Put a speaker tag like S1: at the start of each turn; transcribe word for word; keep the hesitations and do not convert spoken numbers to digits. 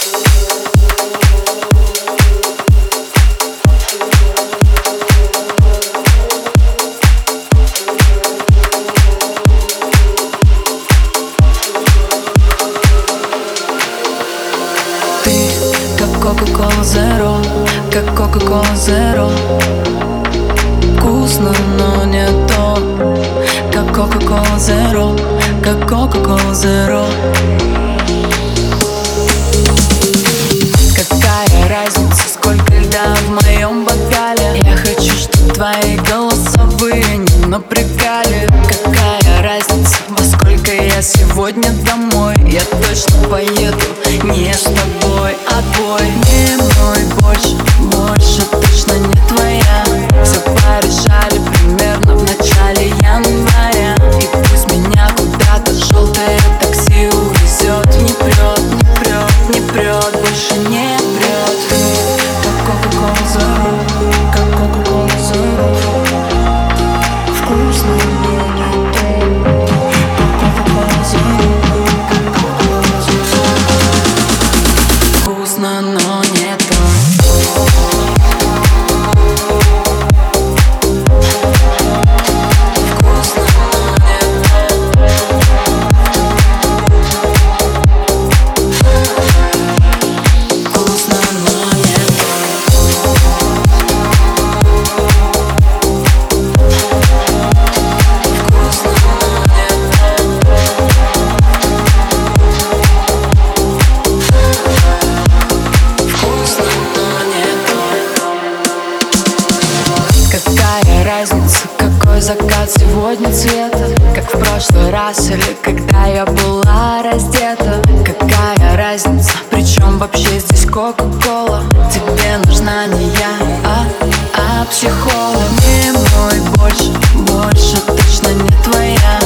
S1: Coca-Cola Zero, как Coca-Cola Zero. Вкусно, но не то, как Coca-Cola Zero, как Coca-Cola Zero. Какая разница, сколько льда в моем бокале? Я хочу, чтобы твои голосовые не напрягали. Какая разница, во сколько я сегодня домой? Я точно поеду не с тобой, а твой. Не мой, больше, больше точно не твоя. Все порешали примерно в начале января. И пусть меня куда-то желтое такси увезет. Не прет, не прет, не прет, больше не прет. Как Coca-Cola Zero, как Coca-Cola Zero. Вкусно, но не то, как Coca-Cola Zero, как Coca-Cola Zero. Вкусно, но не то. Какая разница, какой закат сегодня цвета? Как в прошлый раз или когда я была раздета? Какая разница, причем вообще здесь Кока-Кола? Тебе нужна не я, а, а психолог. Не мой, больше, больше точно не твоя.